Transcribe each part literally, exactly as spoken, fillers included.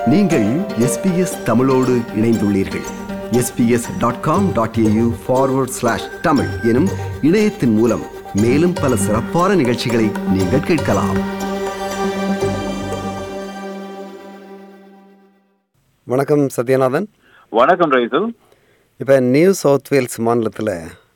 நீங்கள் எஸ்பிஎஸ் தமிழோடு இணைந்துள்ளீர்கள். SBS dot com dot AU forward slash Tamil எனும் இணையத்தின் மூலம் மேலும் பல சிறப்பான நிகழ்ச்சிகளை நீங்கள் கேட்கலாம். வணக்கம் சத்யநாதன். வணக்கம் ரைசல். இப்போ நியூ சவுத் வேல்ஸ் மாநிலத்தில்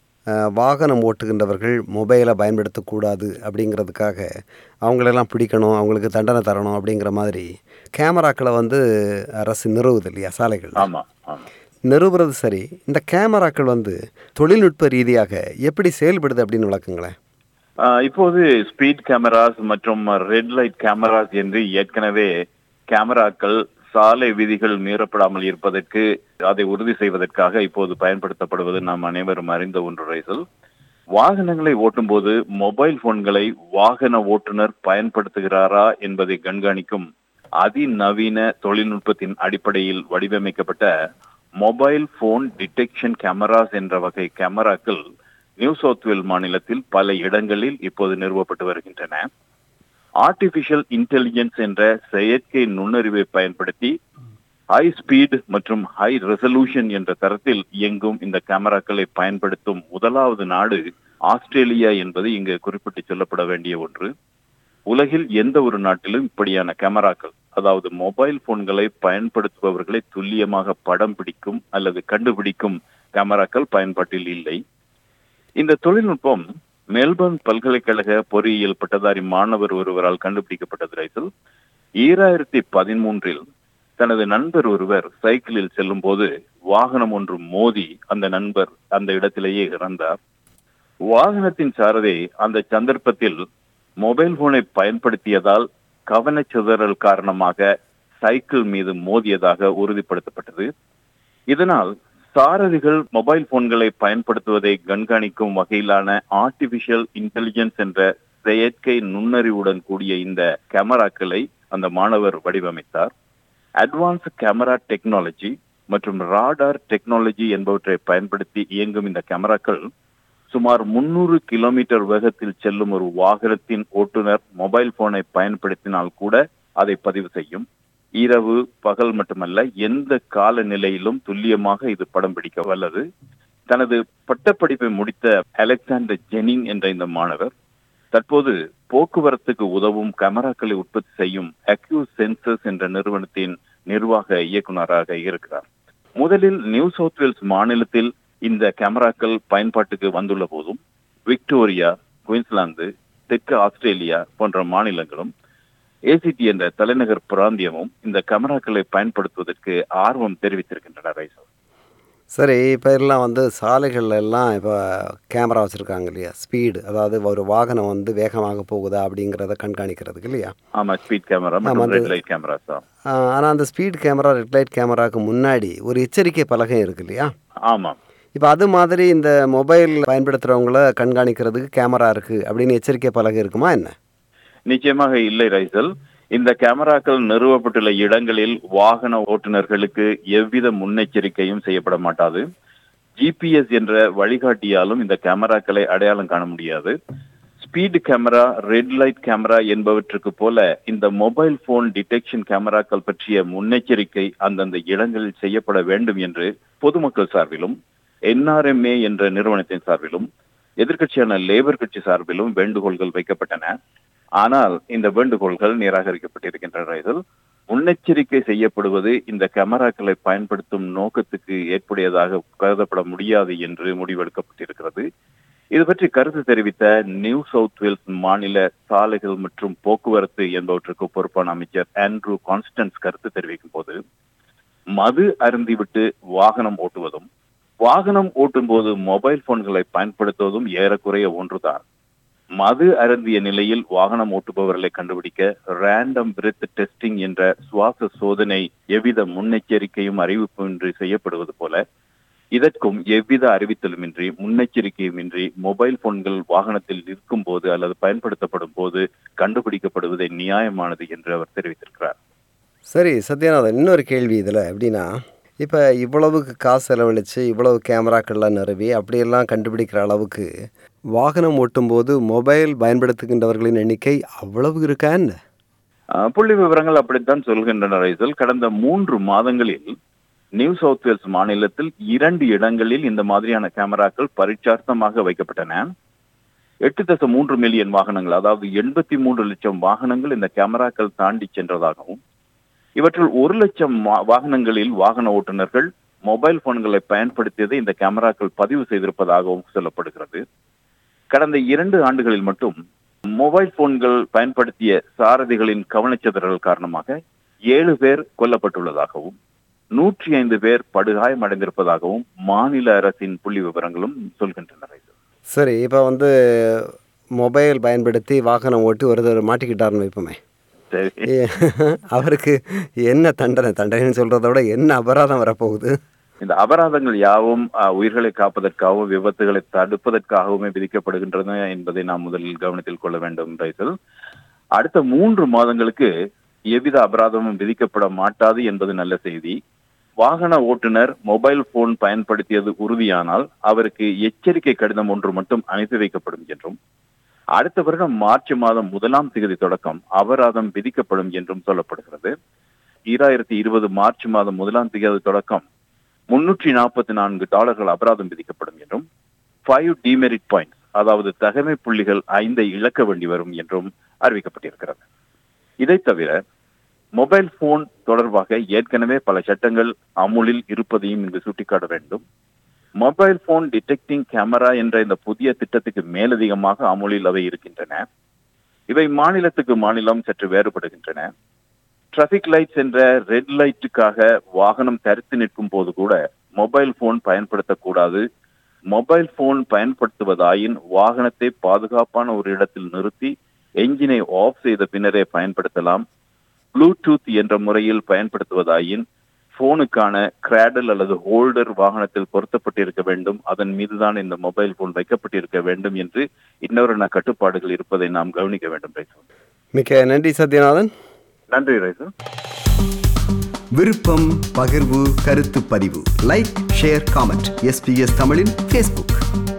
வாகனம் ஓட்டுகின்றவர்கள் மொபைலை பயன்படுத்தக்கூடாது அப்படிங்கிறதுக்காக அவங்களெல்லாம் பிடிக்கணும், அவங்களுக்கு தண்டனை தரணும் அப்படிங்கிற மாதிரி கேமராக்களை வந்து அரசு நிறுவுது இல்லையா சாலைகள். ஆமாம் ஆமாம் நிறுவுறது சரி. இந்த கேமராக்கள் வந்து தொழில்நுட்ப ரீதியாக எப்படி செயல்படுது அப்படின்னு விளக்குங்களேன். இப்போது ஸ்பீட் கேமராஸ் மற்றும் ரெட் லைட் கேமராஸ் என்று ஏற்கனவே கேமராக்கள் சாலை விதிகள் மீறப்படாமல் இருப்பதற்கு அதை உறுதி செய்வதற்காக இப்போது பயன்படுத்தப்படுவது நாம் அனைவரும் அறிந்த ஒன்று ரைசல். வாகனங்களை ஓட்டும் போது மொபைல் போன்களை வாகன ஓட்டுநர் பயன்படுத்துகிறாரா என்பதை கண்காணிக்கும் அதிநவீன தொழில்நுட்பத்தின் அடிப்படையில் வடிவமைக்கப்பட்ட மொபைல் போன் டிடெக்ஷன் கேமராஸ் என்ற வகை கேமராக்கள் நியூ சவுத் வேல் மாநிலத்தில் பல இடங்களில் இப்போது நிறுவப்பட்டு வருகின்றன. ஆர்டிபிஷியல் இன்டெலிஜென்ஸ் என்ற செயற்கை நுண்ணறிவை பயன்படுத்தி ஹை ஸ்பீட் மற்றும் ஹை ரெசல்யூஷன் என்ற தரத்தில் இயங்கும் இந்த கேமராக்களை பயன்படுத்தும் முதலாவது நாடு ஆஸ்திரேலியா என்பது இங்கு குறிப்பிட்டு சொல்லப்பட வேண்டிய ஒன்று. உலகில் எந்த ஒரு நாட்டிலும் இப்படியான கேமராக்கள், அதாவது மொபைல் போன்களை பயன்படுத்துபவர்களை துல்லியமாக படம் பிடிக்கும் அல்லது கண்டுபிடிக்கும் கேமராக்கள் பயன்பாட்டில் இல்லை. இந்த தொழில்நுட்பம் மெல்பர்ன் பல்கலைக்கழக பொறியியல் பட்டதாரி மாணவர் ஒருவரால் கண்டுபிடிக்கப்பட்டது ரைசல். ஈராயிரத்தி பதிமூன்றில் தனது நண்பர் ஒருவர் சைக்கிளில் செல்லும் போது வாகனம் ஒன்று மோதி அந்த நண்பர் அந்த இடத்திலேயே இறந்தார். வாகனத்தின் சாரதி அந்த சந்தர்ப்பத்தில் மொபைல் போனை பயன்படுத்தியதால் கவனச்சிதறல் காரணமாக சைக்கிள் மீது மோதியதாக உறுதிப்படுத்தப்பட்டது. இதனால் சாரதிகள் மொபைல் போன்களை பயன்படுத்துவதை கண்காணிக்கும் வகையிலான ஆர்டிபிஷியல் இன்டெலிஜென்ஸ் என்ற செயற்கை நுண்ணறிவுடன் கூடிய இந்த கேமராக்களை அந்த மாணவர் வடிவமைத்தார். அட்வான்ஸ் கேமரா டெக்னாலஜி மற்றும் ராடார் டெக்னாலஜி என்பவற்றை பயன்படுத்தி இயங்கும் இந்த கேமராக்கள் சுமார் முன்னூறு கிலோமீட்டர் வேகத்தில் செல்லும் ஒரு வாகனத்தின் ஓட்டுநர் மொபைல் போனை பயன்படுத்தினால் கூட அதை பதிவு செய்யும். இரவு பகல் மட்டுமல்ல, எந்த கால நிலையிலும் துல்லியமாக இது படம் பிடிக்க வல்லது. தனது பட்டப்படிப்பை முடித்த அலெக்சாண்டர் ஜெனிங் என்ற இந்த மாணவர் தற்போது போக்குவரத்துக்கு உதவும் கேமராக்களை உற்பத்தி செய்யும் அக்யூ சென்சர்ஸ் என்ற நிறுவனத்தின் நிர்வாக இயக்குநராக இருக்கிறார். முதலில் நியூ சவுத் வேல்ஸ் மாநிலத்தில் இந்த கேமராக்கள் பயன்பாட்டுக்கு வந்துள்ள போதும் விக்டோரியா, குயின்ஸ்லாந்து, தெற்கு ஆஸ்திரேலியா போன்ற மாநிலங்களும் ஏசிடி என்ற தலைநகர் பிராந்தியமும் இந்த கேமராக்களை பயன்படுத்துவதற்கு ஆர்வம் தெரிவித்திருக்கின்றன ரைசல். சரி, இப்போ எல்லாம் வந்து சாலைகள்ல எல்லாம் இப்போ கேமரா வச்சுருக்காங்க இல்லையா, ஸ்பீடு, அதாவது ஒரு வாகனம் வந்து வேகமாக போகுதா அப்படிங்கிறத கண்காணிக்கிறதுக்கு இல்லையா. ஆமாம், ஸ்பீட் கேமரா மற்றும் ரெட் லைட் கேமராஸ் தான். ஆனால் அந்த ஸ்பீட் கேமரா ரெட் லைட் கேமராவுக்கு முன்னாடி ஒரு எச்சரிக்கை பலகை இருக்கு இல்லையா. ஆமாம். இப்போ அது மாதிரி இந்த மொபைல் பயன்படுத்துகிறவங்கள கண்காணிக்கிறதுக்கு கேமரா இருக்குது அப்படின்னு எச்சரிக்கை பலகை இருக்குமா என்ன? நிச்சயமாக இல்லை ரைசல். இந்த கேமராக்கள் நிறுவப்பட்டுள்ள இடங்களில் வாகன ஓட்டுநர்களுக்கு எவ்வித முன்னெச்சரிக்கையும் செய்யப்பட மாட்டாது. ஜிபிஎஸ் என்ற வழிகாட்டியாலும் இந்த கேமராக்களை அடையாளம் காண முடியாது. Speed camera, red light camera என்பவற்றுக்கு போல இந்த மொபைல் போன் டிடெக்ஷன் கேமராக்கள் பற்றிய முன்னெச்சரிக்கை அந்தந்த இடங்களில் செய்யப்பட வேண்டும் என்று பொதுமக்கள் சார்பிலும் என்ஆர்எம்ஏ என்ற நிறுவனத்தின் சார்பிலும் எதிர்க்கட்சியான லேபர் கட்சி சார்பிலும் வேண்டுகோள்கள் வைக்கப்பட்டன. ஆனால் இந்த வேண்டுகோள்கள் நிராகரிக்கப்பட்டிருக்கின்றன. முன்னெச்சரிக்கை செய்யப்படுவது இந்த கேமராக்களை பயன்படுத்தும் நோக்கத்துக்கு ஏற்புடையதாக கருதப்பட முடியாது என்று முடிவெடுக்கப்பட்டிருக்கிறது. இது பற்றி கருத்து தெரிவித்த நியூ சவுத் வேல்ஸ் மாநில சாலைகள் மற்றும் போக்குவரத்து என்பவற்றுக்கு பொறுப்பான அமைச்சர் ஆண்ட்ரூ கான்ஸ்டன்ஸ் கருத்து தெரிவிக்கும் போது, மது அருந்திவிட்டு வாகனம் ஓட்டுவதும் வாகனம் ஓட்டும் போது மொபைல் போன்களை பயன்படுத்துவதும் ஏறக்குறைய ஒன்றுதான். மது அருந்திய நிலையில் வாகனம் ஓட்டுபவர்களை கண்டுபிடிக்க ரேண்டம் பிரெத் டெஸ்டிங் என்ற சுவாச சோதனை எவ்வித முன்னெச்சரிக்கையும் அறிவிப்புமின்றி செய்யப்படுவது போல, இதற்கும் எவ்வித அறிவித்தலுமின்றி முன்னெச்சரிக்கையுமின்றி மொபைல் போன்கள் வாகனத்தில் நிற்கும் போது அல்லது பயன்படுத்தப்படும் போது கண்டுபிடிக்கப்படுவதே நியாயமானது என்று அவர் தெரிவித்திருக்கிறார். சரி சத்யநாதன், இன்னொரு கேள்வி இதில் எப்படின்னா, இப்போ இவ்வளவுக்கு காசு செலவழித்து இவ்வளவு கேமராக்கள்லாம் நிறுவி அப்படியெல்லாம் கண்டுபிடிக்கிற அளவுக்கு வாகனம் ஓட்டும்போது மொபைல் பயன்படுத்துகின்றவர்களின் எண்ணிக்கை அவ்வளவு இருக்கா என்ன? அஹ், புள்ளி விவரங்கள் அப்படித்தான் சொல்கின்றன ரைசல். கடந்த மூன்று மாதங்களில் நியூ சவுத் வேல்ஸ் மாநிலத்தில் இரண்டு இடங்களில் இந்த மாதிரியான கேமராக்கள் பரீட்சார்த்தமாக வைக்கப்பட்டன. எட்டு தசம் மூன்று மில்லியன் வாகனங்கள், அதாவது எண்பத்தி மூன்று லட்சம் வாகனங்கள் இந்த கேமராக்கள் தாண்டி சென்றதாகவும், இவற்றில் ஒரு லட்சம் வாகனங்களில் வாகன ஓட்டுநர்கள் மொபைல் போன்களை பயன்படுத்தியதை இந்த கேமராக்கள் பதிவு செய்திருப்பதாகவும் சொல்லப்படுகிறது. கடந்த இரண்டு ஆண்டுகளில் மட்டும் மொபைல் போன்கள் பயன்படுத்திய சாரதிகளின் கவனச்சிதறல் காரணமாக ஏழு பேர் கொல்லப்பட்டுள்ளதாகவும் நூற்றி ஐந்து பேர் படுகாயமடைந்திருப்பதாகவும் மாநில அரசின் புள்ளி விவரங்களும் சொல்கின்றன. சரி, இப்போ வந்து மொபைல் பயன்படுத்தி வாகனம் ஓட்டி ஒருத்தர் மாட்டிக்கிட்டாருன்னு வைப்போமே, சரி, அவருக்கு என்ன தண்டனை? தண்டனைன்னு சொல்றத விட என்ன அபராதம் வரப்போகுது? இந்த அபராதங்கள் யாவும் அஹ், உயிர்களை காப்பதற்காகவும் விபத்துகளை தடுப்பதற்காகவுமே விதிக்கப்படுகின்றன என்பதை நாம் முதலில் கவனத்தில் கொள்ள வேண்டும் ரைசல். அடுத்த மூன்று மாதங்களுக்கு எவ்வித அபராதமும் விதிக்கப்பட மாட்டாது என்பது நல்ல செய்தி. வாகன ஓட்டுநர் மொபைல் போன் பயன்படுத்தியது உறுதியானால் அவருக்கு எச்சரிக்கை கடிதம் ஒன்று மட்டும் அனுப்பி வைக்கப்படும் என்றும், அடுத்த வருடம் மார்ச் மாதம் முதலாம் தேதி தொடக்கம் அபராதம் விதிக்கப்படும் என்றும் சொல்லப்படுகிறது. ஈராயிரத்தி இருபது மார்ச் மாதம் முதலாம் தேதி தொடக்கம் முன்னூற்றி நாற்பத்தி நான்கு டாலர்கள் அபராதம் விதிக்கப்படும் என்றும், ஃபைவ் டிமெரிட் பாயிண்ட்ஸ், அதாவது தகமை புள்ளிகள் ஐந்தை இழக்க வேண்டி வரும் என்றும் அறிவிக்கப்பட்டிருக்கிறது. இதை தவிர மொபைல் போன் தொடர்பாக ஏற்கனவே பல சட்டங்கள் அமுலில் இருப்பதையும் இங்கு சுட்டிக்காட்ட வேண்டும். மொபைல் போன் டிடெக்டிங் கேமரா என்ற இந்த புதிய திட்டத்துக்கு மேலதிகமாக அமுலில் அவை இருக்கின்றன. இவை மாநிலத்துக்கு மாநிலம் சற்று வேறுபடுகின்றன. டிராபிக் லைட்ஸ் என்ற ரெட் லைட்டுக்காக வாகனம் தரித்து நிற்கும் போது கூட மொபைல் போன் பயன்படுத்தக்கூடாது. மொபைல் போன் பயன்படுத்துவதாயின் வாகனத்தை பாதுகாப்பான ஒரு இடத்தில் நிறுத்தி என்ஜினை ஆஃப் செய்த பின்னரே பயன்படுத்தலாம். ப்ளூடூத் என்ற முறையில் பயன்படுத்துவதாயின் போனுக்கான கிராடல் அல்லது ஹோல்டர் வாகனத்தில் பொருத்தப்பட்டிருக்க வேண்டும். அதன் மீதுதான் இந்த மொபைல் போன் வைக்கப்பட்டிருக்க வேண்டும் என்று இன்னொரு கட்டுப்பாடுகள் இருப்பதை நாம் கவனிக்க வேண்டும். ரைசு, மிக்க நன்றி சத்யநாதன். நன்றி ரைசு. விருப்பம், பகிர்வு, கருத்து பதிவு, லைக், ஷேர், காமெண்ட். எஸ்பிஎஸ் தமிழின் ஃபேஸ்புக்.